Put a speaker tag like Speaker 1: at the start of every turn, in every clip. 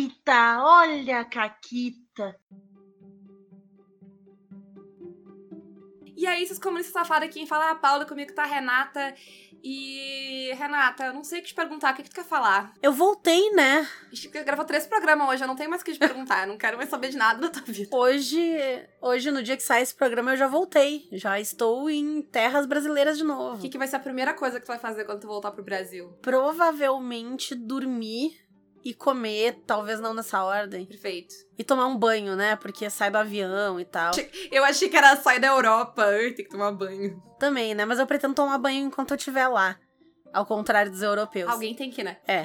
Speaker 1: Eita, olha a Caquita.
Speaker 2: E aí, esses comunistas safados aqui, falam, Paula, comigo tá a Renata. E, Renata, eu não sei o que te perguntar, o que tu quer falar?
Speaker 3: Eu voltei, né?
Speaker 2: A gente gravou 3 programas hoje, eu não tenho mais o que te perguntar, eu não quero mais saber de nada da tua vida.
Speaker 3: Hoje, no dia que sai esse programa, eu já voltei. Já estou em terras brasileiras de novo.
Speaker 2: O que vai ser a primeira coisa que tu vai fazer quando tu voltar pro Brasil?
Speaker 3: Provavelmente dormir e comer, talvez não nessa ordem.
Speaker 2: Perfeito.
Speaker 3: E tomar um banho, né? Porque sai do avião e tal.
Speaker 2: Eu achei que era sair da Europa, tem que tomar banho.
Speaker 3: Também, né? Mas eu pretendo tomar banho enquanto eu estiver lá. Ao contrário dos europeus.
Speaker 2: Alguém tem que, né?
Speaker 3: É.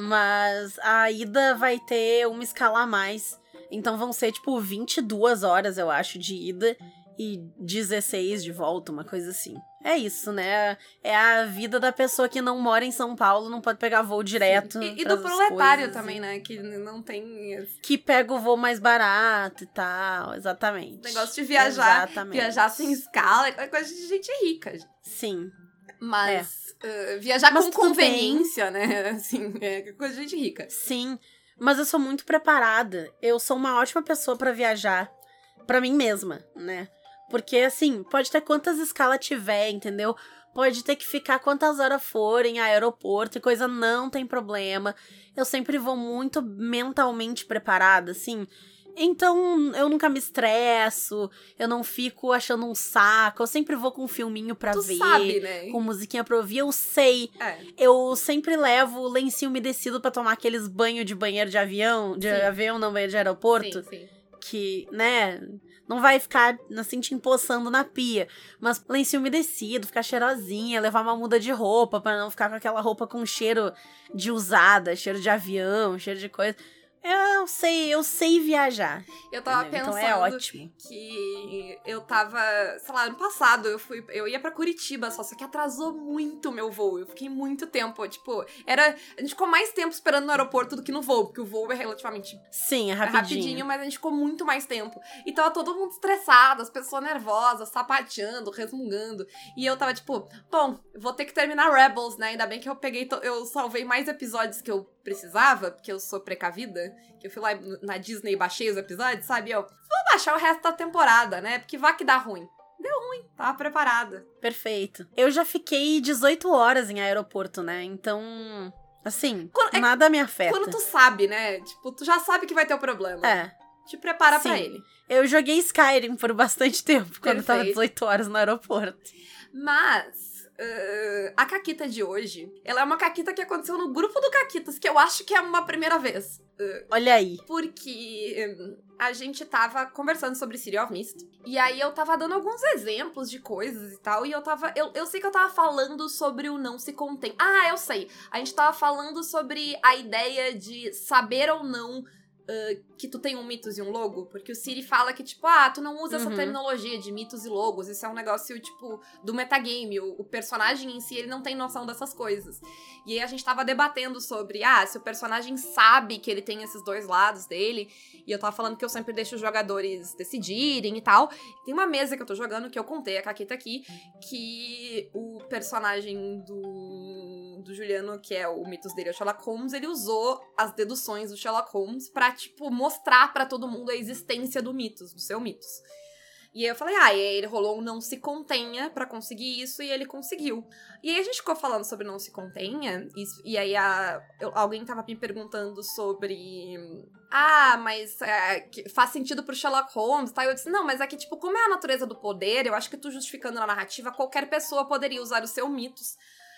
Speaker 3: Mas a ida vai ter uma escala a mais. Então vão ser, 22 horas, eu acho, de ida. E 16 de volta, uma coisa assim. É isso, né? É a vida da pessoa que não mora em São Paulo, não pode pegar voo direto.
Speaker 2: E do proletário também, né? Que não tem...
Speaker 3: Que pega o voo mais barato e tal, exatamente.
Speaker 2: O negócio de viajar,
Speaker 3: exatamente.
Speaker 2: Viajar sem escala, é coisa de gente rica.
Speaker 3: Sim.
Speaker 2: Mas viajar
Speaker 3: Mas
Speaker 2: com conveniência, né? Assim, é coisa de gente rica.
Speaker 3: Sim, mas eu sou muito preparada. Eu sou uma ótima pessoa pra viajar. Pra mim mesma, né? Porque, assim, pode ter quantas escalas tiver, entendeu? Pode ter que ficar quantas horas forem em aeroporto e coisa, não tem problema. Eu sempre vou muito mentalmente preparada, assim. Então, eu nunca me estresso, eu não fico achando um saco. Eu sempre vou com um filminho pra ver.
Speaker 2: Tu sabe, né?
Speaker 3: Com musiquinha pra ouvir, eu sei. Eu sempre levo lencinho umedecido pra tomar aqueles banhos de banheiro de avião. De avião, não, banheiro de aeroporto.
Speaker 2: Sim.
Speaker 3: Que, né... Não vai ficar, assim, te empoçando na pia. Mas lencinho umedecido, ficar cheirosinha, levar uma muda de roupa pra não ficar com aquela roupa com cheiro de usada, cheiro de avião, cheiro de coisa. Eu sei viajar.
Speaker 2: Eu tava
Speaker 3: entendeu?
Speaker 2: pensando
Speaker 3: então é ótimo.
Speaker 2: Que eu tava, sei lá, ano passado eu ia pra Curitiba, só que atrasou muito o meu voo. Eu fiquei muito tempo, a gente ficou mais tempo esperando no aeroporto do que no voo, porque o voo é relativamente...
Speaker 3: Sim, é rapidinho.
Speaker 2: Mas a gente ficou muito mais tempo. E tava todo mundo estressado, as pessoas nervosas, sapateando, resmungando. E eu tava bom, vou ter que terminar Rebels, né? Ainda bem que eu salvei mais episódios que eu precisava, porque eu sou precavida, que eu fui lá na Disney e baixei os episódios, sabe? Vou baixar o resto da temporada, né? Porque vai que dá ruim. Deu ruim, tava preparada.
Speaker 3: Perfeito. Eu já fiquei 18 horas em aeroporto, né? Então, assim, nada me afeta.
Speaker 2: Quando tu sabe, né? Tu já sabe que vai ter o problema. Te prepara pra ele.
Speaker 3: Eu joguei Skyrim por bastante tempo, quando tava 18 horas no aeroporto.
Speaker 2: Mas... a Caquita de hoje, ela é uma Caquita que aconteceu no grupo do Caquitas, que eu acho que é uma primeira vez.
Speaker 3: Olha aí.
Speaker 2: Porque a gente tava conversando sobre City of Mist, e aí eu tava dando alguns exemplos de coisas e tal, e eu sei que eu tava falando sobre o não se contém. Ah, eu sei. A gente tava falando sobre a ideia de saber ou não que tu tem um mitos e um logo, porque o Siri fala que, tu não usa essa terminologia de mitos e logos, isso é um negócio, do metagame, o personagem em si, ele não tem noção dessas coisas. E aí a gente tava debatendo sobre, se o personagem sabe que ele tem esses dois lados dele, e eu tava falando que eu sempre deixo os jogadores decidirem e tal. Tem uma mesa que eu tô jogando, que eu contei a Caquita aqui, que o personagem do Juliano, que é o mitos dele, é o Sherlock Holmes, ele usou as deduções do Sherlock Holmes pra, mostrar pra todo mundo a existência do seu mitos. E aí eu falei, e aí ele rolou um não se contenha pra conseguir isso, e ele conseguiu. E aí a gente ficou falando sobre não se contenha, e aí alguém tava me perguntando sobre... mas faz sentido pro Sherlock Holmes, tá? E eu disse, não, mas é que, como é a natureza do poder, eu acho que tu justificando na narrativa, qualquer pessoa poderia usar os seus mitos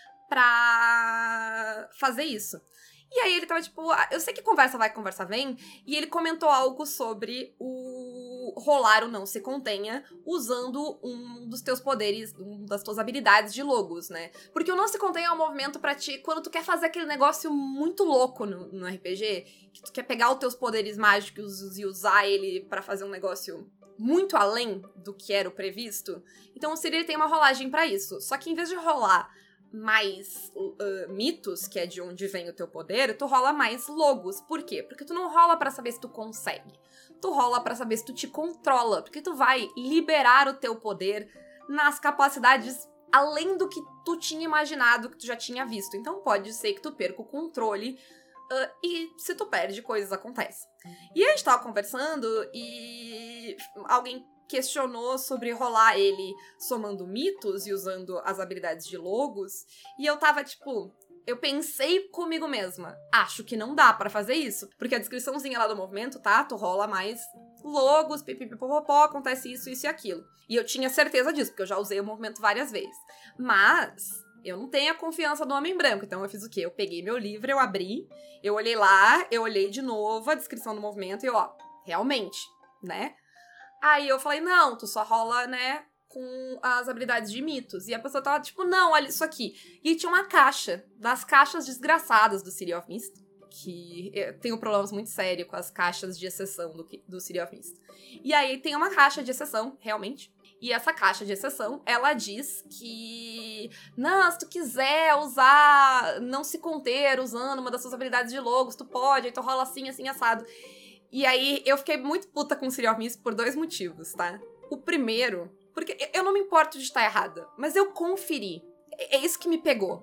Speaker 2: pra fazer isso. E aí ele tava eu sei que conversa vai, conversa vem, e ele comentou algo sobre o rolar o não se contenha usando um dos teus poderes, uma das tuas habilidades de logos, né? Porque o não se contenha é um movimento pra ti, quando tu quer fazer aquele negócio muito louco no RPG, que tu quer pegar os teus poderes mágicos e usar ele pra fazer um negócio muito além do que era o previsto. Então o Siri tem uma rolagem pra isso. Só que em vez de rolar mais mitos, que é de onde vem o teu poder, tu rola mais logos. Por quê? Porque tu não rola pra saber se tu consegue. Tu rola pra saber se tu te controla. Porque tu vai liberar o teu poder nas capacidades além do que tu tinha imaginado, que tu já tinha visto. Então pode ser que tu perca o controle e se tu perde, coisas acontecem. E a gente tava conversando e alguém questionou sobre rolar ele somando mitos e usando as habilidades de logos. E eu tava, tipo... Eu pensei comigo mesma, acho que não dá pra fazer isso. Porque a descriçãozinha lá do movimento, tá? Tu rola mais logos, pipipipopopó, acontece isso, isso e aquilo. E eu tinha certeza disso, porque eu já usei o movimento várias vezes. Mas... eu não tenho a confiança do homem branco, então eu fiz o quê? Eu peguei meu livro, eu abri, eu olhei lá, eu olhei de novo a descrição do movimento e realmente, né? Aí eu falei, não, tu só rola, né, com as habilidades de mitos. E a pessoa tava tipo, não, olha isso aqui. E tinha uma caixa, das caixas desgraçadas do City of Mist, que eu tenho problemas muito sérios com as caixas de exceção do City of Mist. E aí tem uma caixa de exceção, realmente. E essa caixa de exceção, ela diz que... não, se tu quiser usar... não se conter usando uma das suas habilidades de logos, tu pode, aí tu rola assim, assim, assado. E aí, eu fiquei muito puta com o City of Mist por 2 motivos, tá? O primeiro, porque eu não me importo de estar errada, mas eu conferi. É isso que me pegou.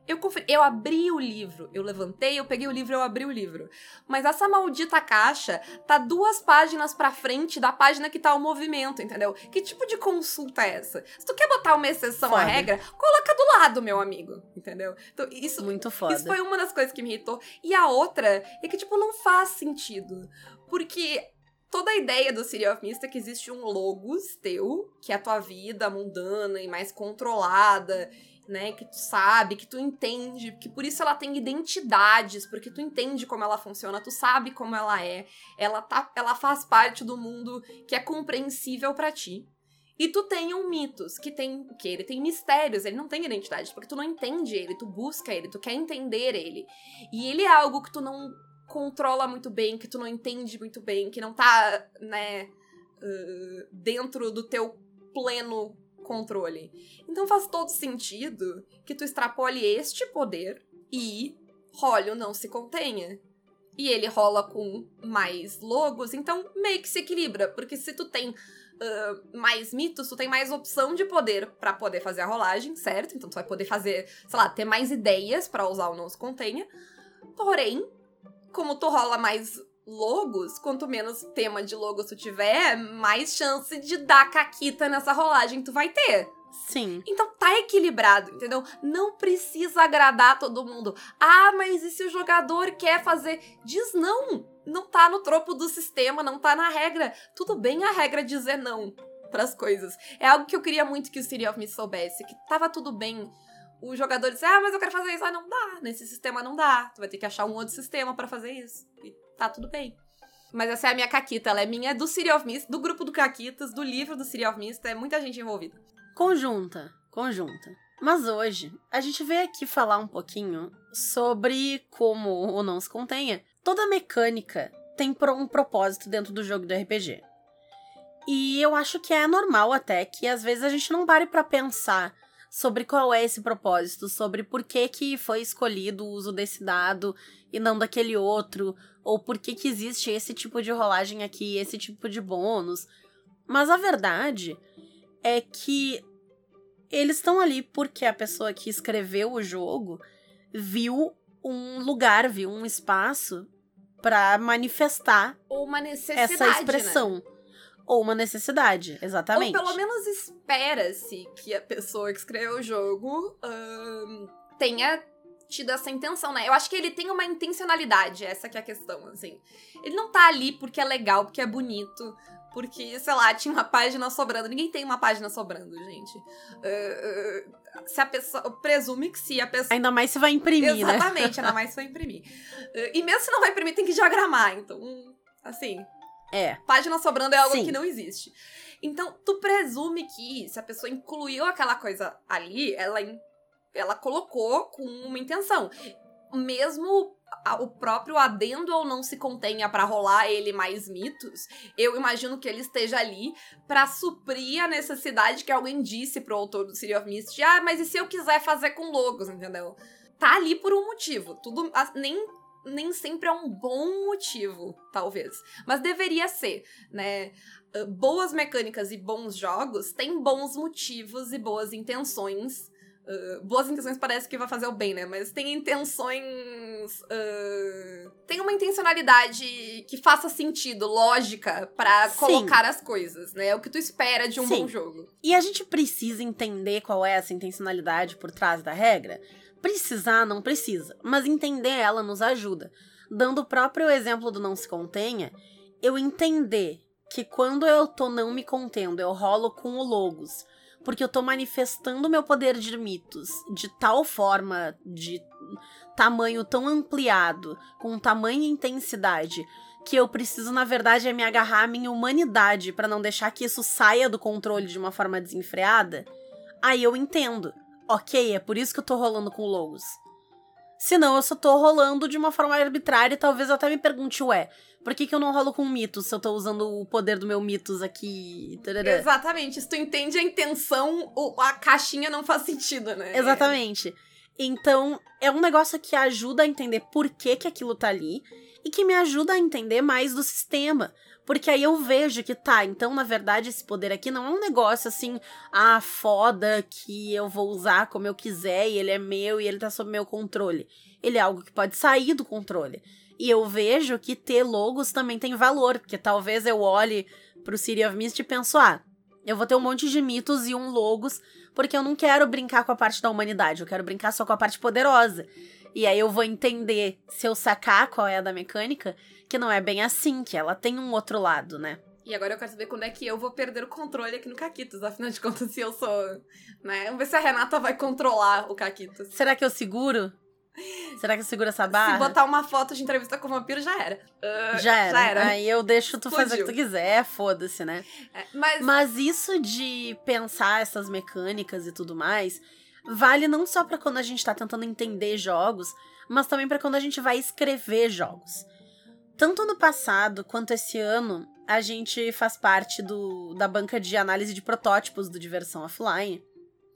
Speaker 2: Eu abri o livro, eu levantei, eu peguei o livro, eu abri o livro. Mas essa maldita caixa tá 2 páginas pra frente da página que tá o movimento, entendeu? Que tipo de consulta é essa? Se tu quer botar uma exceção à regra, coloca do lado, meu amigo, entendeu? Então, isso...
Speaker 3: muito foda.
Speaker 2: Isso foi uma das coisas que me irritou. E a outra é que, tipo, não faz sentido. Porque... toda a ideia do City of Mist é que existe um logos teu, que é a tua vida mundana e mais controlada, né, que tu sabe, que tu entende, que por isso ela tem identidades, porque tu entende como ela funciona, tu sabe como ela é, ela faz parte do mundo que é compreensível pra ti. E tu tem um mitos, que ele tem mistérios, ele não tem identidade, porque tu não entende ele, tu busca ele, tu quer entender ele. E ele é algo que tu não controla muito bem, que tu não entende muito bem, que não tá, né, dentro do teu pleno controle. Então faz todo sentido que tu extrapole este poder e role o não se contenha. E ele rola com mais logos, então meio que se equilibra, porque se tu tem mais mitos, tu tem mais opção de poder pra poder fazer a rolagem, certo? Então tu vai poder fazer, sei lá, ter mais ideias pra usar o não se contenha. Porém, como tu rola mais logos, quanto menos tema de logos tu tiver, mais chance de dar caquita nessa rolagem tu vai ter.
Speaker 3: Sim.
Speaker 2: Então tá equilibrado, entendeu? Não precisa agradar todo mundo. Ah, mas e se o jogador quer fazer? Diz não. Não tá no tropo do sistema, não tá na regra. Tudo bem a regra dizer não pras coisas. É algo que eu queria muito que o City of Mist soubesse, que tava tudo bem o jogador dizer, mas eu quero fazer isso. Ah, não dá. Nesse sistema não dá. Tu vai ter que achar um outro sistema pra fazer isso. E tá tudo bem. Mas essa é a minha caquita. Ela é minha do City of Mist, do grupo do Caquitas, do livro do City of Mist. É muita gente envolvida.
Speaker 3: Conjunta. Mas hoje, a gente veio aqui falar um pouquinho sobre como o não se contenha. Toda mecânica tem um propósito dentro do jogo do RPG. E eu acho que é normal até que às vezes a gente não pare pra pensar sobre qual é esse propósito, sobre por que foi escolhido o uso desse dado e não daquele outro, ou por que existe esse tipo de rolagem aqui, esse tipo de bônus. Mas a verdade é que eles estão ali porque a pessoa que escreveu o jogo viu um lugar, viu um espaço pra manifestar
Speaker 2: ou uma necessidade,
Speaker 3: essa expressão. Né? Ou uma necessidade, exatamente.
Speaker 2: Ou pelo menos espera-se que a pessoa que escreveu o jogo tenha tido essa intenção, né? Eu acho que ele tem uma intencionalidade, essa que é a questão, assim. Ele não tá ali porque é legal, porque é bonito, porque, sei lá, tinha uma página sobrando. Ninguém tem uma página sobrando, gente. Se a pessoa... Presume que se a pessoa...
Speaker 3: Ainda mais se vai imprimir,
Speaker 2: né? Exatamente, ainda mais se vai imprimir. E mesmo se não vai imprimir, tem que diagramar. Então, assim... Página sobrando é algo que não existe. Então, tu presume que se a pessoa incluiu aquela coisa ali, ela colocou com uma intenção. Mesmo o próprio adendo ou não se contenha pra rolar ele mais mitos, eu imagino que ele esteja ali pra suprir a necessidade que alguém disse pro autor do City of Mist. Mas e se eu quiser fazer com logos, entendeu? Tá ali por um motivo. Tudo... Nem sempre é um bom motivo, talvez. Mas deveria ser, né? Boas mecânicas e bons jogos têm bons motivos e boas intenções boas intenções parece que vai fazer o bem, né? Mas tem intenções... tem uma intencionalidade que faça sentido, lógica, pra colocar as coisas, né? É o que tu espera de um bom jogo.
Speaker 3: E a gente precisa entender qual é essa intencionalidade por trás da regra? Precisar, não precisa. Mas entender ela nos ajuda. Dando o próprio exemplo do não se contenha, eu entender que quando eu tô não me contendo, eu rolo com o Logos, porque eu tô manifestando meu poder de mitos de tal forma, de tamanho tão ampliado, com tamanha intensidade, que eu preciso, na verdade, me agarrar à minha humanidade pra não deixar que isso saia do controle de uma forma desenfreada, aí eu entendo. Ok, é por isso que eu tô rolando com Logos. Senão eu só tô rolando de uma forma arbitrária e talvez eu até me pergunte, ué, por que eu não rolo com mitos se eu tô usando o poder do meu mitos aqui? Tarará.
Speaker 2: Exatamente, se tu entende a intenção, a caixinha não faz sentido, né?
Speaker 3: Exatamente. Então, é um negócio que ajuda a entender por que aquilo tá ali e que me ajuda a entender mais do sistema. Porque aí eu vejo que tá, então na verdade esse poder aqui não é um negócio assim, foda, que eu vou usar como eu quiser e ele é meu e ele tá sob meu controle. Ele é algo que pode sair do controle. E eu vejo que ter Logos também tem valor, porque talvez eu olhe pro City of Mist e penso, eu vou ter um monte de mitos e um Logos, porque eu não quero brincar com a parte da humanidade, eu quero brincar só com a parte poderosa. E aí eu vou entender, se eu sacar qual é a da mecânica, que não é bem assim, que ela tem um outro lado, né?
Speaker 2: E agora eu quero saber quando é que eu vou perder o controle aqui no Caquitos, afinal de contas, se eu sou... né? Vamos ver se a Renata vai controlar o Caquitos.
Speaker 3: Será que eu seguro? Será que eu seguro essa barra?
Speaker 2: Se botar uma foto de entrevista com o vampiro, já era.
Speaker 3: Já era. Aí eu deixo tu
Speaker 2: Explodiu.
Speaker 3: fazer o que tu quiser, foda-se, né? Mas isso de pensar essas mecânicas e tudo mais, vale não só pra quando a gente tá tentando entender jogos, mas também pra quando a gente vai escrever jogos. Tanto no passado quanto esse ano, a gente faz parte da banca de análise de protótipos do Diversão Offline.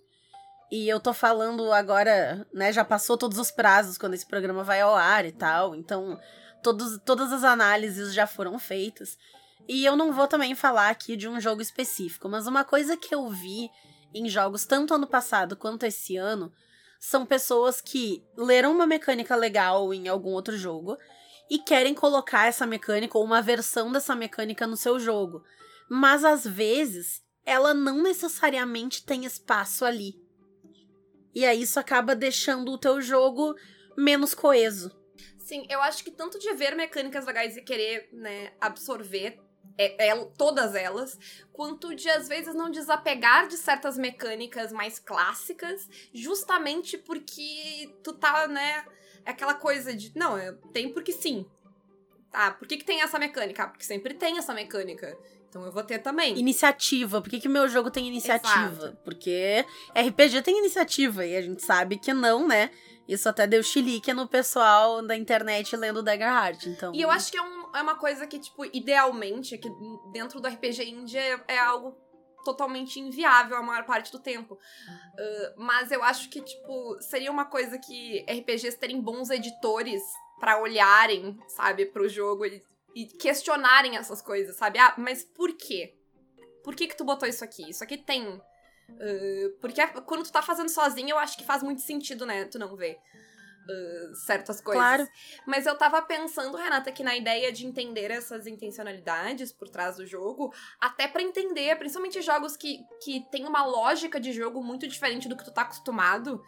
Speaker 3: E eu tô falando agora, né, já passou todos os prazos quando esse programa vai ao ar e tal, então todas as análises já foram feitas. E eu não vou também falar aqui de um jogo específico, mas uma coisa que eu vi em jogos tanto ano passado quanto esse ano são pessoas que leram uma mecânica legal em algum outro jogo e querem colocar essa mecânica ou uma versão dessa mecânica no seu jogo. Mas às vezes ela não necessariamente tem espaço ali. E aí isso acaba deixando o teu jogo menos coeso.
Speaker 2: Sim, eu acho que tanto de ver mecânicas legais e querer, né, absorver todas elas, quanto de, às vezes, não desapegar de certas mecânicas mais clássicas, justamente porque tu tá, né, aquela coisa de, não, tem porque sim. Tá, por que tem essa mecânica? Porque sempre tem essa mecânica. Então eu vou ter também.
Speaker 3: Iniciativa. Por que o meu jogo tem iniciativa?
Speaker 2: Exato.
Speaker 3: Porque RPG tem iniciativa e a gente sabe que não, né? Isso até deu chilique no pessoal da internet lendo Daggerheart, então...
Speaker 2: E eu acho que é uma coisa que, tipo, idealmente, que dentro do RPG indie é algo totalmente inviável a maior parte do tempo. Mas eu acho que, tipo, seria uma coisa que RPGs terem bons editores pra olharem, sabe, pro jogo e questionarem essas coisas, sabe? Mas por quê? Por que tu botou isso aqui? Isso aqui tem... porque quando tu tá fazendo sozinho, eu acho que faz muito sentido, né? Tu não vê certas coisas.
Speaker 3: Claro.
Speaker 2: Mas eu tava pensando, Renata, que na ideia de entender essas intencionalidades por trás do jogo, até pra entender, principalmente jogos que tem uma lógica de jogo muito diferente do que tu tá acostumado,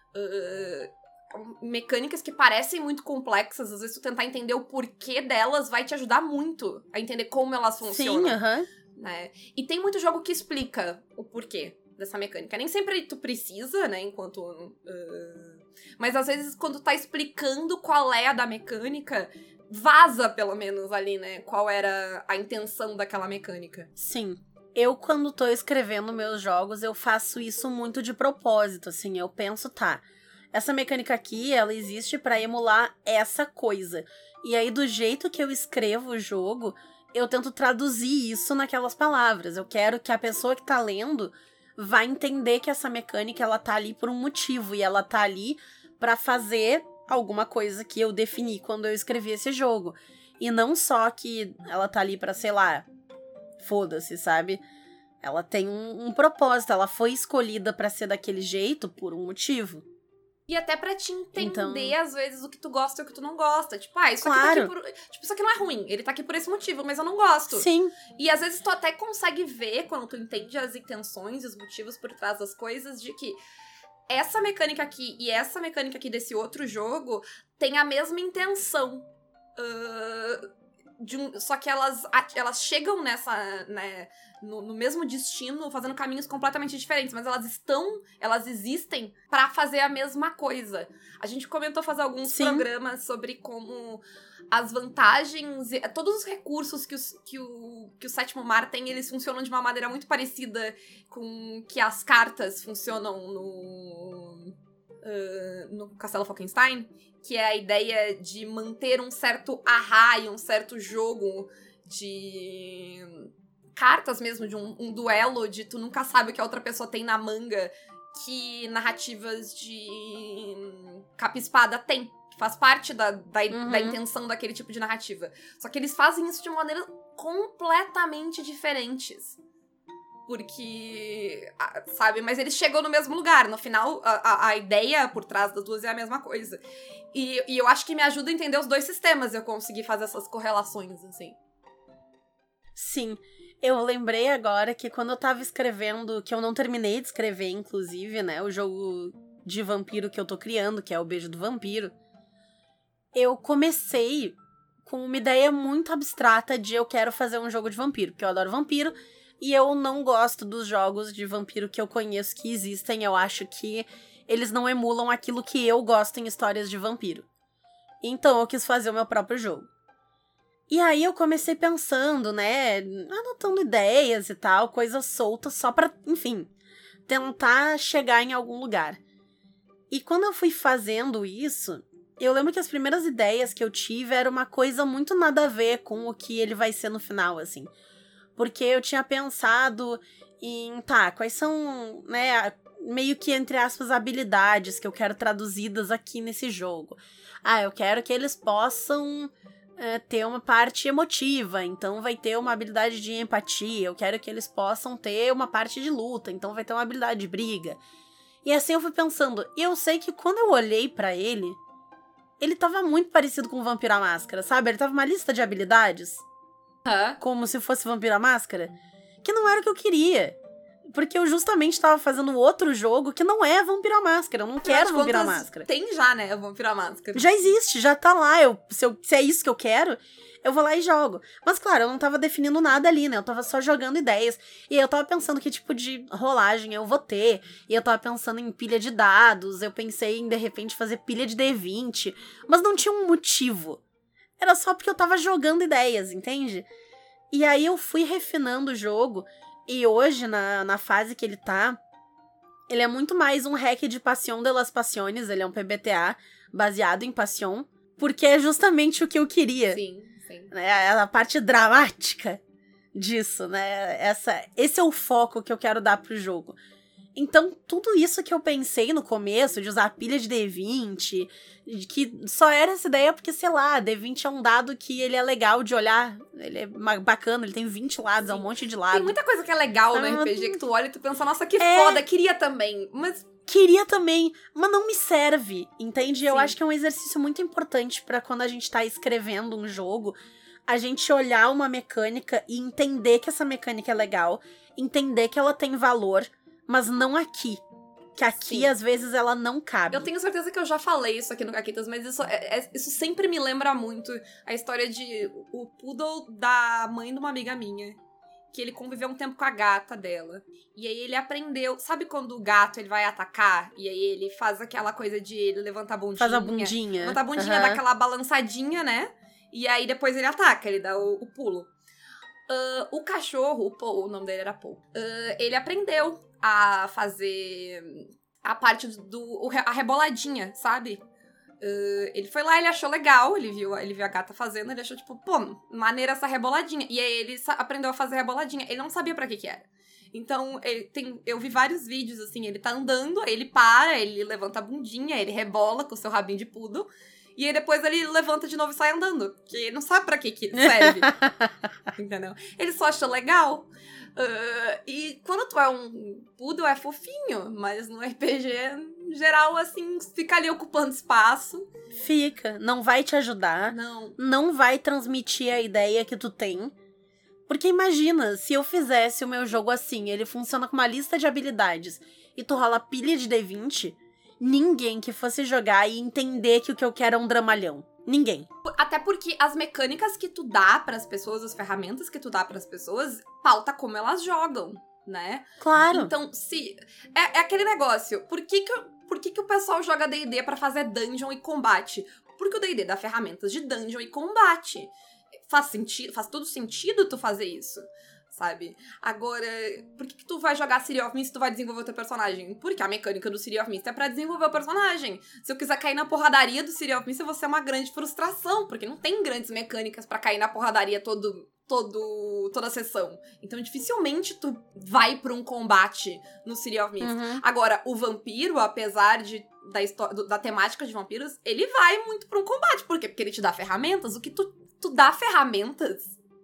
Speaker 2: mecânicas que parecem muito complexas, às vezes tu tentar entender o porquê delas vai te ajudar muito a entender como elas funcionam.
Speaker 3: Sim,
Speaker 2: né? E tem muito jogo que explica o porquê dessa mecânica. Nem sempre tu precisa, né, enquanto... mas às vezes quando tá explicando qual é a da mecânica, vaza pelo menos ali, né, qual era a intenção daquela mecânica.
Speaker 3: Sim. Eu, quando tô escrevendo meus jogos, eu faço isso muito de propósito, assim, eu penso, essa mecânica aqui, ela existe pra emular essa coisa. E aí, do jeito que eu escrevo o jogo, eu tento traduzir isso naquelas palavras. Eu quero que a pessoa que tá lendo vá entender que essa mecânica, ela tá ali por um motivo. E ela tá ali pra fazer alguma coisa que eu defini quando eu escrevi esse jogo. E não só que ela tá ali pra, sei lá, foda-se, sabe? Ela tem um propósito, ela foi escolhida pra ser daquele jeito por um motivo.
Speaker 2: E até pra te entender,
Speaker 3: Então,
Speaker 2: às vezes, o que tu gosta e o que tu não gosta. Tipo, isso
Speaker 3: claro.
Speaker 2: aqui tá aqui por... Tipo, isso aqui não é ruim. Ele tá aqui por esse motivo, mas eu não gosto.
Speaker 3: Sim.
Speaker 2: E às vezes tu até consegue ver, quando tu entende as intenções e os motivos por trás das coisas, de que essa mecânica aqui e essa mecânica aqui desse outro jogo tem a mesma intenção. Só que elas chegam nessa, né, no mesmo destino, fazendo caminhos completamente diferentes, mas elas existem pra fazer a mesma coisa. A gente comentou fazer alguns programas sobre como as vantagens, todos os recursos que o Sétimo Mar tem, eles funcionam de uma maneira muito parecida com que as cartas funcionam no Castelo Falkenstein, que é a ideia de manter um certo arraio, um certo jogo de cartas mesmo, de um duelo, de tu nunca sabe o que a outra pessoa tem na manga, que narrativas de capa e espada tem, que faz parte da intenção daquele tipo de narrativa. Só que eles fazem isso de maneiras completamente diferentes. Porque, sabe, mas eles chegam no mesmo lugar. No final, a ideia por trás das duas é a mesma coisa. E eu acho que me ajuda a entender os dois sistemas, eu conseguir fazer essas correlações, assim.
Speaker 3: Sim. Eu lembrei agora que quando eu tava escrevendo, que eu não terminei de escrever, inclusive, né, o jogo de vampiro que eu tô criando, que é o Beijo do Vampiro, eu comecei com uma ideia muito abstrata de eu quero fazer um jogo de vampiro, porque eu adoro vampiro, e eu não gosto dos jogos de vampiro que eu conheço que existem. Eu acho que eles não emulam aquilo que eu gosto em histórias de vampiro. Então eu quis fazer o meu próprio jogo. E aí eu comecei pensando, né, anotando ideias e tal, coisas soltas só pra, enfim, tentar chegar em algum lugar. E quando eu fui fazendo isso, eu lembro que as primeiras ideias que eu tive era uma coisa muito nada a ver com o que ele vai ser no final, assim. Porque eu tinha pensado em, quais são, né, meio que, entre aspas, habilidades que eu quero traduzidas aqui nesse jogo. Eu quero que eles possam ter uma parte emotiva, então vai ter uma habilidade de empatia. Eu quero que eles possam ter uma parte de luta, então vai ter uma habilidade de briga. E assim eu fui pensando, e eu sei que quando eu olhei pra ele tava muito parecido com o Vampiro à Máscara, sabe? Ele tava uma lista de habilidades. Como se fosse Vampiro à Máscara, que não era o que eu queria. Porque eu justamente tava fazendo outro jogo que não é Vampiro à Máscara. Eu não quero Vampiro à Máscara.
Speaker 2: Tem já, né, Vampiro à Máscara.
Speaker 3: Já existe, já tá lá. Se é isso que eu quero, eu vou lá e jogo. Mas claro, eu não tava definindo nada ali, né? Eu tava só jogando ideias. E eu tava pensando que tipo de rolagem eu vou ter. E eu tava pensando em pilha de dados. Eu pensei em, de repente, fazer pilha de D20. Mas não tinha um motivo. Era só porque eu tava jogando ideias, entende? E aí eu fui refinando o jogo, e hoje, na fase que ele tá, ele é muito mais um hack de Passion de las Passiones, ele é um PBTA baseado em Passion, porque é justamente o que eu queria.
Speaker 2: Sim, sim.
Speaker 3: A parte dramática disso, né? Esse é o foco que eu quero dar pro jogo. Então, tudo isso que eu pensei no começo, de usar pilha de D20, que só era essa ideia porque, sei lá, D20 é um dado que ele é legal de olhar, ele é bacana, ele tem 20 lados, é um monte de lados.
Speaker 2: Tem muita coisa que é legal no RPG, que tu olha e tu pensa, nossa, que foda, queria também, mas...
Speaker 3: Queria também, mas não me serve, entende?
Speaker 2: Sim.
Speaker 3: Eu acho que é um exercício muito importante pra quando a gente tá escrevendo um jogo, a gente olhar uma mecânica e entender que essa mecânica é legal, entender que ela tem valor, mas não aqui. Que aqui,
Speaker 2: Sim.
Speaker 3: Às vezes, ela não cabe.
Speaker 2: Eu tenho certeza que eu já falei isso aqui no Caquitas, mas isso sempre me lembra muito a história de o poodle da mãe de uma amiga minha. Que ele conviveu um tempo com a gata dela. E aí ele aprendeu... Sabe quando o gato ele vai atacar? E aí ele faz aquela coisa de ele levantar a bundinha.
Speaker 3: Faz a bundinha.
Speaker 2: Levanta a bundinha, dá aquela balançadinha, né? E aí depois ele ataca, ele dá o pulo. O cachorro, o Paul, o nome dele era Paul. Ele aprendeu a fazer a parte a reboladinha, sabe? Ele foi lá, ele achou legal, ele viu a gata fazendo, ele achou tipo, pô, maneira essa reboladinha. E aí ele aprendeu a fazer reboladinha. Ele não sabia pra que era. Então, eu vi vários vídeos, assim, ele tá andando, ele para, ele levanta a bundinha, ele rebola com o seu rabinho de poodle. E aí depois ele levanta de novo e sai andando. Porque ele não sabe pra que serve. Entendeu? Ele só achou legal. E quando tu é um poodle, é fofinho. Mas no RPG, em geral, assim, fica ali ocupando espaço.
Speaker 3: Fica. Não vai te ajudar. Não vai transmitir a ideia que tu tem. Porque imagina, se eu fizesse o meu jogo assim, ele funciona com uma lista de habilidades, e tu rola pilha de D20, ninguém que fosse jogar ia entender que o que eu quero é um dramalhão. Ninguém.
Speaker 2: Até porque as mecânicas que tu dá pras pessoas, as ferramentas que tu dá pras pessoas, pauta como elas jogam, né?
Speaker 3: Claro.
Speaker 2: Então, se... É aquele negócio, por que o pessoal joga D&D pra fazer dungeon e combate? Porque o D&D dá ferramentas de dungeon e combate. Faz todo sentido tu fazer isso, sabe? Agora, por que tu vai jogar City of Mist se tu vai desenvolver o teu personagem? Porque a mecânica do City of Mist é pra desenvolver o personagem. Se eu quiser cair na porradaria do City of Mist, eu vou ser uma grande frustração, porque não tem grandes mecânicas pra cair na porradaria toda a sessão. Então, dificilmente tu vai pra um combate no City of Mist. Agora, o vampiro, apesar da temática de vampiros, ele vai muito pra um combate. Por quê? Porque ele te dá ferramentas. O que tu dá ferramentas,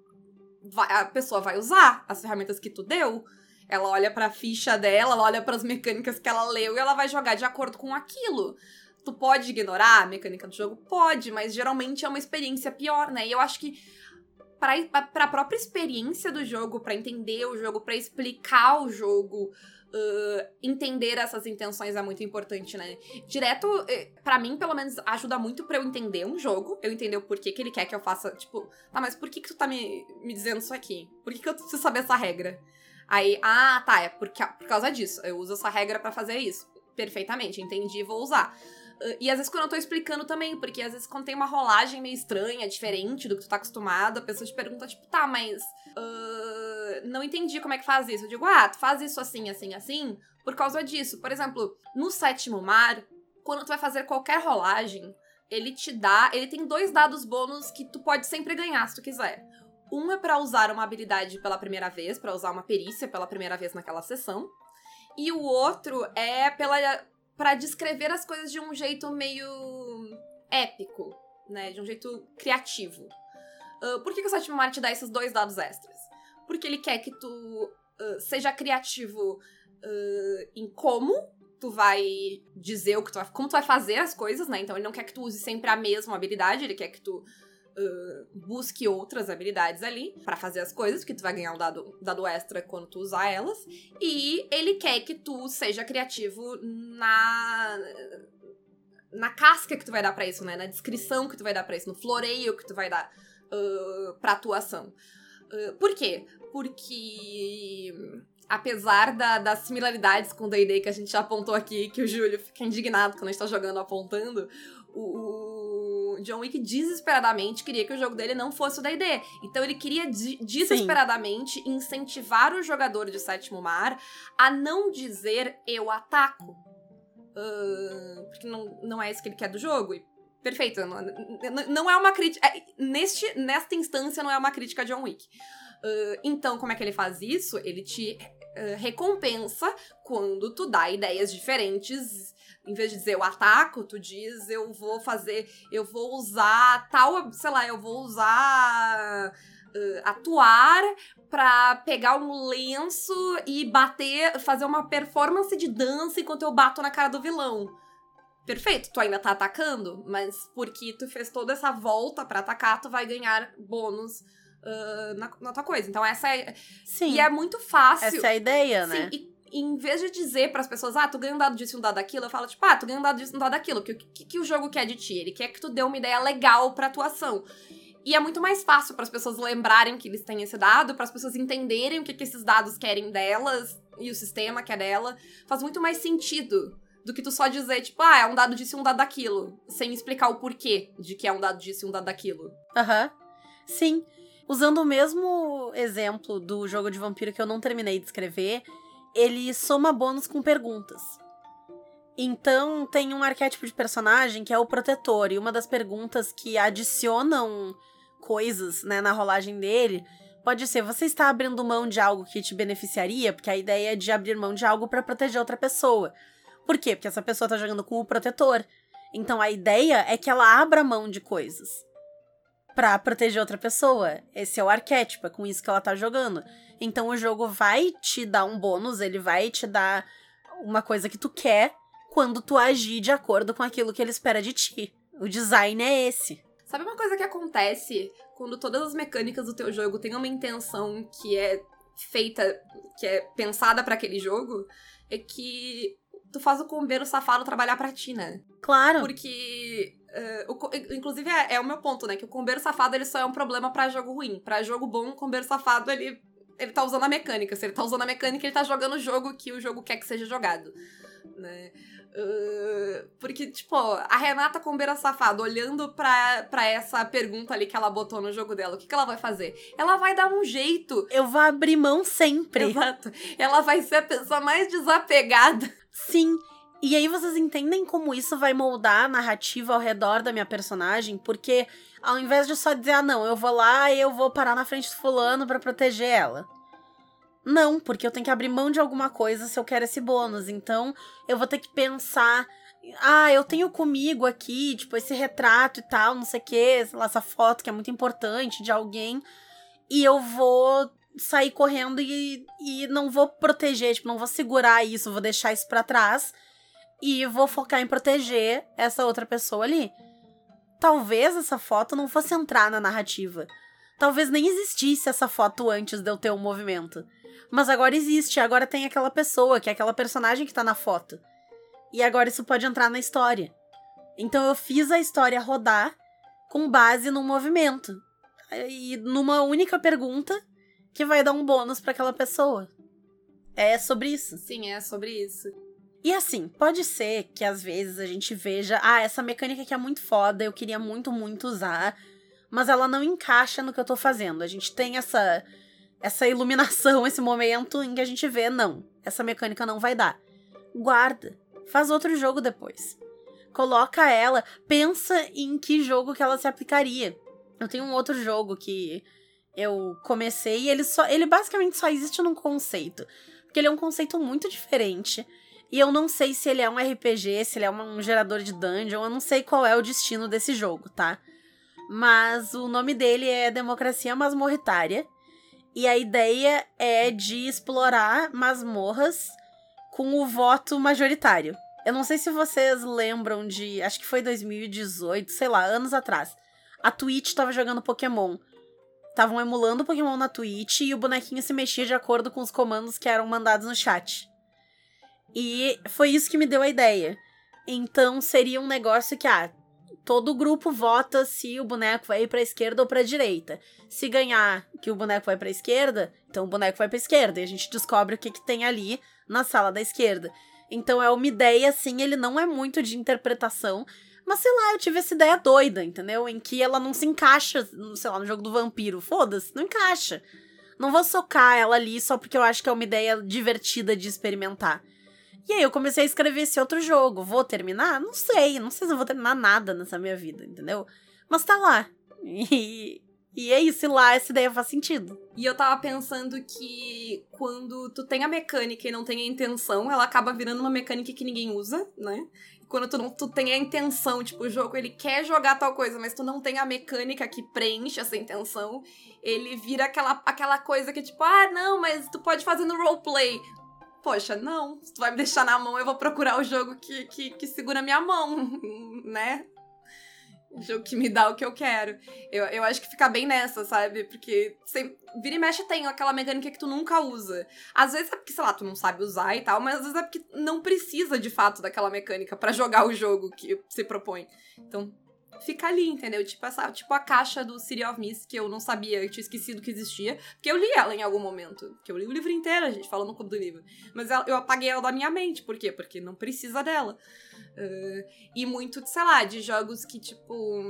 Speaker 2: a pessoa vai usar as ferramentas que tu deu. Ela olha pra ficha dela, ela olha pras mecânicas que ela leu e ela vai jogar de acordo com aquilo. Tu pode ignorar a mecânica do jogo? Pode, mas geralmente é uma experiência pior, né? E eu acho que pra própria experiência do jogo, pra entender o jogo, pra explicar o jogo, entender essas intenções é muito importante, né? Direto, pra mim, pelo menos, ajuda muito pra eu entender um jogo, eu entender o porquê que ele quer que eu faça, tipo, tá, mas por que tu tá me dizendo isso aqui? Por que eu preciso saber essa regra? Aí, tá, é por causa disso, eu uso essa regra pra fazer isso. Perfeitamente, entendi, vou usar. E às vezes quando eu tô explicando também, porque às vezes quando tem uma rolagem meio estranha, diferente do que tu tá acostumado, a pessoa te pergunta, tipo, tá, mas não entendi como é que faz isso. Eu digo, tu faz isso assim, assim, assim, por causa disso. Por exemplo, no Sétimo Mar, quando tu vai fazer qualquer rolagem, ele tem 2 dados bônus que tu pode sempre ganhar, se tu quiser. Um é pra usar uma habilidade pela primeira vez, pra usar uma perícia pela primeira vez naquela sessão. E o outro é pra descrever as coisas de um jeito meio épico, né? De um jeito criativo. Por que o Sétimo Mar te dá esses 2 dados extras? Porque ele quer que tu seja criativo em como tu vai dizer como tu vai fazer as coisas, né? Então ele não quer que tu use sempre a mesma habilidade, ele quer que tu busque outras habilidades ali pra fazer as coisas, porque tu vai ganhar um dado extra quando tu usar elas. E ele quer que tu seja criativo na casca que tu vai dar pra isso, né? Na descrição que tu vai dar pra isso, no floreio que tu vai dar pra atuação. Por quê? Porque apesar das similaridades com o D&D que a gente já apontou aqui, que o Júlio fica indignado quando a gente tá jogando apontando, o John Wick desesperadamente queria que o jogo dele não fosse o D&D. Então ele queria desesperadamente incentivar o jogador de Sétimo Mar a não dizer eu ataco. Porque não é isso que ele quer do jogo. E, perfeito, não é uma crítica... Nesta instância não é uma crítica a John Wick. Então, como é que ele faz isso? Ele te recompensa quando tu dá ideias diferentes. Em vez de dizer eu ataco, tu diz eu vou usar tal, sei lá, eu vou usar atuar pra pegar um lenço e fazer uma performance de dança enquanto eu bato na cara do vilão. Perfeito, tu ainda tá atacando, mas porque tu fez toda essa volta pra atacar, tu vai ganhar bônus na tua coisa. Então essa é...
Speaker 3: Sim.
Speaker 2: E é muito fácil.
Speaker 3: Essa é a ideia,
Speaker 2: sim,
Speaker 3: né?
Speaker 2: E em vez de dizer pras pessoas, tu ganha um dado disso e um dado daquilo, eu falo, tipo, tu ganha um dado disso e um dado daquilo. O que o jogo quer de ti? Ele quer que tu dê uma ideia legal pra atuação. E é muito mais fácil pras pessoas lembrarem que eles têm esse dado, pras pessoas entenderem o que esses dados querem delas e o sistema quer dela. Faz muito mais sentido do que tu só dizer, tipo, é um dado disso e um dado daquilo, sem explicar o porquê de que é um dado disso e um dado daquilo.
Speaker 3: Sim. Usando o mesmo exemplo do jogo de vampiro que eu não terminei de escrever, ele soma bônus com perguntas. Então, tem um arquétipo de personagem que é o protetor, e uma das perguntas que adicionam coisas, né, na rolagem dele pode ser, você está abrindo mão de algo que te beneficiaria? Porque a ideia é de abrir mão de algo para proteger outra pessoa. Por quê? Porque essa pessoa tá jogando com o protetor. Então a ideia é que ela abra mão de coisas pra proteger outra pessoa. Esse é o arquétipo, é com isso que ela tá jogando. Então o jogo vai te dar um bônus, ele vai te dar uma coisa que tu quer quando tu agir de acordo com aquilo que ele espera de ti. O design é esse.
Speaker 2: Sabe uma coisa que acontece quando todas as mecânicas do teu jogo têm uma intenção que é feita, que é pensada pra aquele jogo? É que tu faz o combeiro safado trabalhar pra ti, né?
Speaker 3: Claro.
Speaker 2: Porque, inclusive, é o meu ponto, né? Que o combeiro safado, ele só é um problema pra jogo ruim. Pra jogo bom, o combeiro safado, ele tá usando a mecânica. Se ele tá usando a mecânica, ele tá jogando o jogo que o jogo quer que seja jogado, né? Porque, tipo, a Renata Combeira Safado, olhando pra essa pergunta ali que ela botou no jogo dela, o que ela vai fazer? Ela vai dar um jeito.
Speaker 3: Eu vou abrir mão sempre.
Speaker 2: Exato. Ela vai ser a pessoa mais desapegada.
Speaker 3: Sim. E aí vocês entendem como isso vai moldar a narrativa ao redor da minha personagem? Porque ao invés de só dizer, não, eu vou lá e eu vou parar na frente do fulano pra proteger ela. Não, porque eu tenho que abrir mão de alguma coisa se eu quero esse bônus. Então, eu vou ter que pensar... eu tenho comigo aqui, tipo, esse retrato e tal, não sei o quê, sei lá, essa foto que é muito importante de alguém. E eu vou sair correndo e não vou proteger, tipo, não vou segurar isso, vou deixar isso pra trás. E vou focar em proteger essa outra pessoa ali. Talvez essa foto não fosse entrar na narrativa. Talvez nem existisse essa foto antes de eu ter um movimento. Mas agora existe, agora tem aquela pessoa, que é aquela personagem que tá na foto. E agora isso pode entrar na história. Então eu fiz a história rodar com base num movimento. E numa única pergunta que vai dar um bônus pra aquela pessoa. É sobre isso.
Speaker 2: Sim, é sobre isso.
Speaker 3: E assim, pode ser que às vezes a gente veja, essa mecânica aqui é muito foda, eu queria muito, muito usar, mas ela não encaixa no que eu tô fazendo. A gente tem essa iluminação, esse momento em que a gente vê, não, essa mecânica não vai dar. Guarda, faz outro jogo depois. Coloca ela, pensa em que jogo que ela se aplicaria. Eu tenho um outro jogo que eu comecei e ele basicamente só existe num conceito. Porque ele é um conceito muito diferente. E eu não sei se ele é um RPG, se ele é um gerador de dungeon, eu não sei qual é o destino desse jogo, tá? Mas o nome dele é Democracia Masmorritária. E a ideia é de explorar masmorras com o voto majoritário. Eu não sei se vocês lembram de... Acho que foi 2018, sei lá, anos atrás. A Twitch tava jogando Pokémon. Estavam emulando Pokémon na Twitch e o bonequinho se mexia de acordo com os comandos que eram mandados no chat. E foi isso que me deu a ideia. Então seria um negócio que, todo grupo vota se o boneco vai pra esquerda ou pra direita. Se ganhar que o boneco vai pra esquerda, então o boneco vai pra esquerda. E a gente descobre o que tem ali na sala da esquerda. Então é uma ideia, assim, ele não é muito de interpretação. Mas, sei lá, eu tive essa ideia doida, entendeu? Em que ela não se encaixa, sei lá, no jogo do vampiro. Foda-se, não encaixa. Não vou socar ela ali só porque eu acho que é uma ideia divertida de experimentar. E aí eu comecei a escrever esse outro jogo. Vou terminar? Não sei se eu vou terminar nada nessa minha vida, entendeu? Mas tá lá. E é isso, e lá essa ideia faz sentido.
Speaker 2: E eu tava pensando que quando tu tem a mecânica e não tem a intenção, ela acaba virando uma mecânica que ninguém usa, né? Quando tu tem a intenção, tipo, o jogo ele quer jogar tal coisa, mas tu não tem a mecânica que preenche essa intenção, ele vira aquela coisa que tipo, não, mas tu pode fazer no roleplay. Poxa, não, se tu vai me deixar na mão, eu vou procurar o jogo que segura minha mão, né? O jogo que me dá o que eu quero. Eu acho que fica bem nessa, sabe? Porque vira e mexe tem aquela mecânica que tu nunca usa. Às vezes é porque, sei lá, tu não sabe usar e tal, mas às vezes é porque não precisa, de fato, daquela mecânica pra jogar o jogo que se propõe. Então, fica ali, entendeu? Tipo a caixa do City of Mist, que eu não sabia, eu tinha esquecido que existia, porque eu li ela em algum momento. Porque eu li o livro inteiro, a gente falou no clube do livro. Mas eu apaguei ela da minha mente. Por quê? Porque não precisa dela. E muito, sei lá, de jogos que, tipo...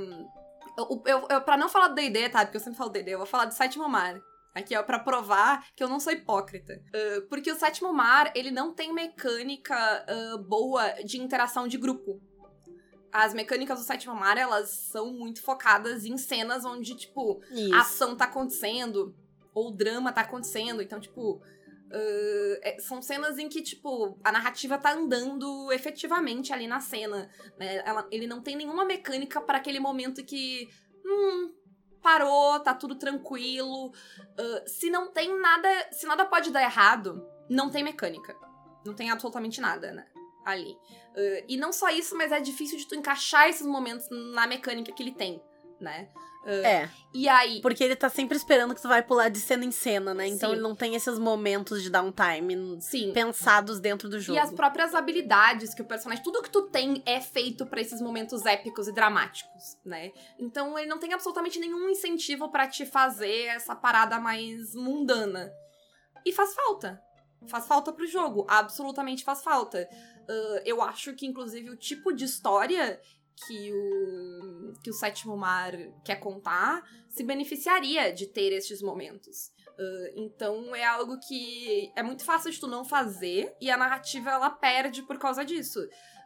Speaker 2: Pra não falar do D&D, tá? Porque eu sempre falo D&D, eu vou falar do Sétimo Mar. Aqui, ó, pra provar que eu não sou hipócrita. Porque o Sétimo Mar, ele não tem mecânica boa de interação de grupo. As mecânicas do Sétimo Mar, elas são muito focadas em cenas onde, tipo, a ação tá acontecendo, ou o drama tá acontecendo. Então, tipo, São cenas em que, tipo, a narrativa tá andando efetivamente ali na cena, né? Ele não tem nenhuma mecânica para aquele momento que... parou, tá tudo tranquilo. Se nada pode dar errado, não tem mecânica. Não tem absolutamente nada, né? Ali. E não só isso, mas é difícil de tu encaixar esses momentos na mecânica que ele tem, né?
Speaker 3: E
Speaker 2: aí...
Speaker 3: Porque ele tá sempre esperando que tu vai pular de cena em cena, né? Então
Speaker 2: Sim.
Speaker 3: ele não tem esses momentos de downtime pensados dentro do jogo.
Speaker 2: E as próprias habilidades que o personagem... Tudo que tu tem é feito pra esses momentos épicos e dramáticos, né? Então ele não tem absolutamente nenhum incentivo pra te fazer essa parada mais mundana. E faz falta. Faz falta pro jogo. Absolutamente faz falta. Eu acho que, inclusive, o tipo de história que o Sétimo Mar quer contar se beneficiaria de ter estes momentos. Então é algo que é muito fácil de tu não fazer, e a narrativa ela perde por causa disso.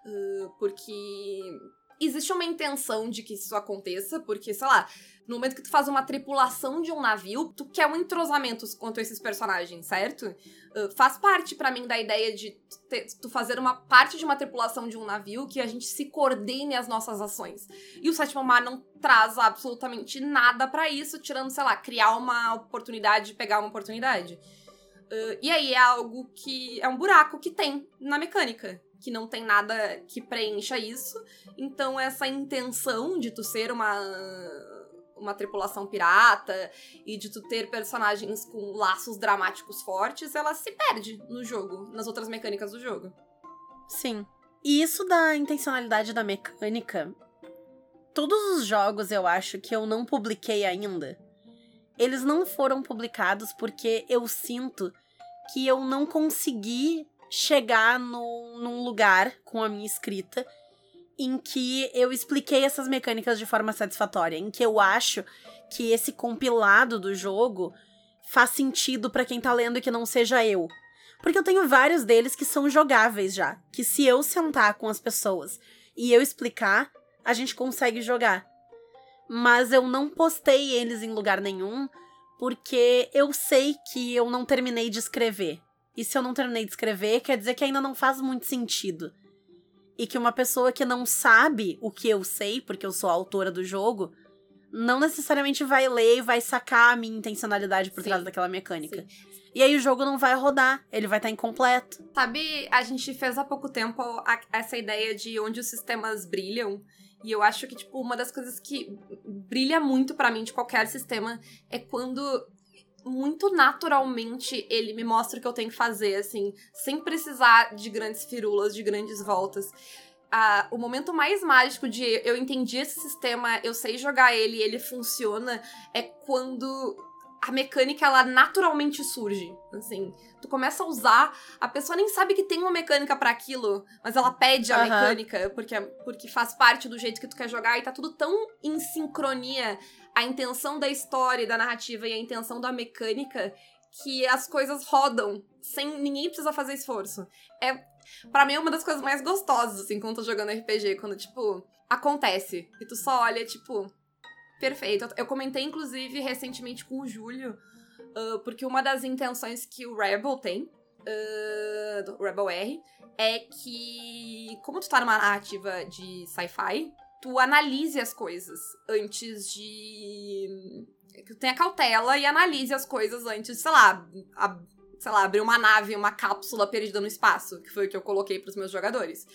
Speaker 2: Porque existe uma intenção de que isso aconteça, porque, sei lá, no momento que tu faz uma tripulação de um navio, tu quer um entrosamento quanto a esses personagens, certo? Faz parte pra mim da ideia de tu fazer uma parte de uma tripulação de um navio que a gente se coordene as nossas ações. E o Sétimo Mar não traz absolutamente nada pra isso, tirando, sei lá, criar uma oportunidade, pegar uma oportunidade. E aí é algo que é um buraco que tem na mecânica, que não tem nada que preencha isso. Então essa intenção de tu ser uma tripulação pirata e de tu ter personagens com laços dramáticos fortes, ela se perde no jogo, nas outras mecânicas do jogo.
Speaker 3: Sim. E isso da intencionalidade da mecânica, todos os jogos, eu acho, que eu não publiquei ainda, eles não foram publicados porque eu sinto que eu não consegui chegar num lugar com a minha escrita em que eu expliquei essas mecânicas de forma satisfatória, em que eu acho que esse compilado do jogo faz sentido pra quem tá lendo e que não seja eu. Porque eu tenho vários deles que são jogáveis já, que se eu sentar com as pessoas e eu explicar, a gente consegue jogar. Mas eu não postei eles em lugar nenhum, porque eu sei que eu não terminei de escrever. E se eu não terminei de escrever, quer dizer que ainda não faz muito sentido. E que uma pessoa que não sabe o que eu sei, porque eu sou a autora do jogo, não necessariamente vai ler e vai sacar a minha intencionalidade por trás daquela mecânica. Sim. E aí o jogo não vai rodar, ele vai estar incompleto.
Speaker 2: Sabe, a gente fez há pouco tempo essa ideia de onde os sistemas brilham. E eu acho que, tipo, uma das coisas que brilha muito pra mim de qualquer sistema é quando... muito naturalmente ele me mostra o que eu tenho que fazer, assim, sem precisar de grandes firulas, de grandes voltas. O momento mais mágico de eu entendi esse sistema, eu sei jogar ele e ele funciona, é quando a mecânica, ela naturalmente surge, assim. Tu começa a usar, a pessoa nem sabe que tem uma mecânica pra aquilo, mas ela pede a mecânica, porque faz parte do jeito que tu quer jogar, e tá tudo tão em sincronia, a intenção da história e da narrativa e a intenção da mecânica, que as coisas rodam, sem ninguém precisa fazer esforço. Pra mim, é uma das coisas mais gostosas, assim, quando eu tô jogando RPG, quando, tipo, acontece, e tu só olha, tipo... Perfeito. Eu comentei, inclusive, recentemente com o Júlio, porque uma das intenções que o Rebel tem, do Rebel R, é que, como tu tá numa narrativa de sci-fi, tu analise as coisas antes de... Tu tenha cautela e analise as coisas antes, sei lá, abrir uma nave, uma cápsula perdida no espaço, que foi o que eu coloquei pros meus jogadores.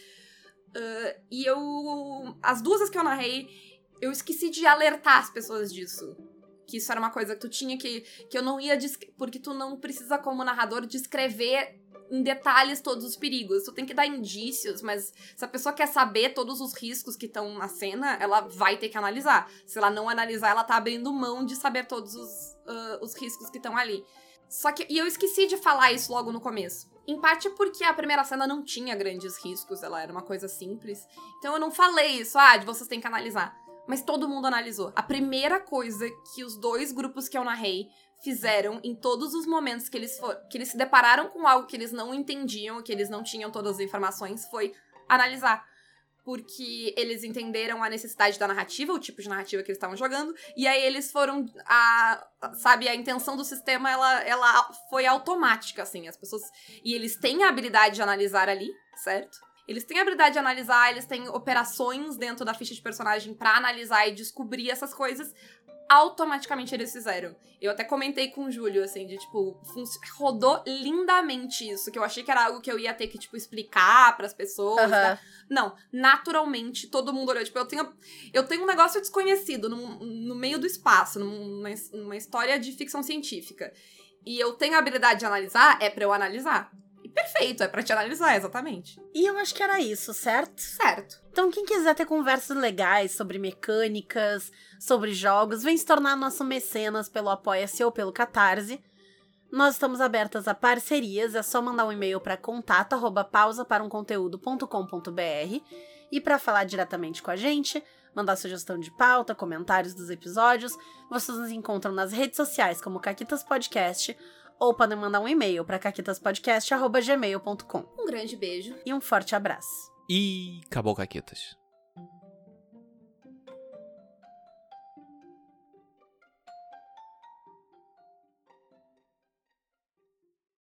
Speaker 2: E as duas vezes que eu narrei, eu esqueci de alertar as pessoas disso. Que isso era uma coisa que tu tinha que eu não ia... Porque tu não precisa, como narrador, descrever em detalhes todos os perigos. Tu tem que dar indícios, mas se a pessoa quer saber todos os riscos que estão na cena, ela vai ter que analisar. Se ela não analisar, ela tá abrindo mão de saber todos os riscos que estão ali. E eu esqueci de falar isso logo no começo. Em parte porque a primeira cena não tinha grandes riscos, ela era uma coisa simples. Então eu não falei isso, de vocês têm que analisar. Mas todo mundo analisou. A primeira coisa que os dois grupos que eu narrei fizeram em todos os momentos que eles se depararam com algo que eles não entendiam, que eles não tinham todas as informações, foi analisar. porque eles entenderam a necessidade da narrativa, o tipo de narrativa que eles estavam jogando, e aí eles foram, a intenção do sistema, ela foi automática, assim, as pessoas, e eles têm a habilidade de analisar ali, certo? Eles têm a habilidade de analisar, eles têm operações dentro da ficha de personagem pra analisar e descobrir essas coisas, automaticamente eles fizeram. Eu até comentei com o Júlio, assim, de, tipo, rodou lindamente isso, que eu achei que era algo que eu ia ter que, tipo, explicar pras pessoas. Né? Não, naturalmente, todo mundo olhou. Tipo, eu tenho um negócio desconhecido no meio do espaço, numa história de ficção científica. E eu tenho a habilidade de analisar, é pra eu analisar. E perfeito, é pra te analisar, exatamente.
Speaker 3: E eu acho que era isso, certo?
Speaker 2: Certo.
Speaker 3: Então, quem quiser ter conversas legais sobre mecânicas, sobre jogos, vem se tornar nosso mecenas pelo Apoia-se ou pelo Catarse. Nós estamos abertas a parcerias, é só mandar um e-mail para contato@pausaparumconteúdo.com.br e para falar diretamente com a gente, mandar sugestão de pauta, comentários dos episódios, vocês nos encontram nas redes sociais como Caquitas Podcast ou podem mandar um e-mail para caquitaspodcast@gmail.com.
Speaker 2: Um grande beijo.
Speaker 3: E um forte abraço.
Speaker 4: E acabou, Caquitas.